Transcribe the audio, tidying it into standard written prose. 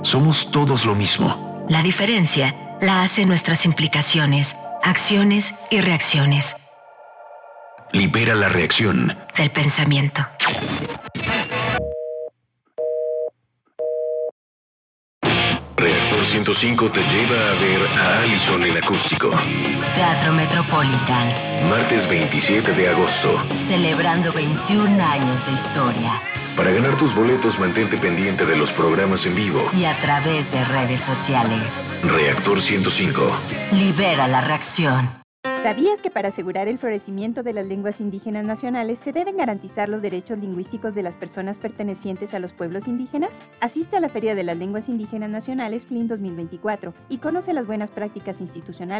Somos todos lo mismo. La diferencia la hacen nuestras implicaciones, acciones y reacciones. Libera la reacción del pensamiento. Reactor 105 te lleva a ver a Allison en acústico. Teatro Metropolitan. Martes 27 de agosto. Celebrando 21 años de historia. Para ganar tus boletos, mantente pendiente de los programas en vivo. Y a través de redes sociales. Reactor 105. Libera la reacción. ¿Sabías que para asegurar el florecimiento de las lenguas indígenas nacionales se deben garantizar los derechos lingüísticos de las personas pertenecientes a los pueblos indígenas? Asiste a la Feria de las Lenguas Indígenas Nacionales FLIN 2024 y conoce las buenas prácticas institucionales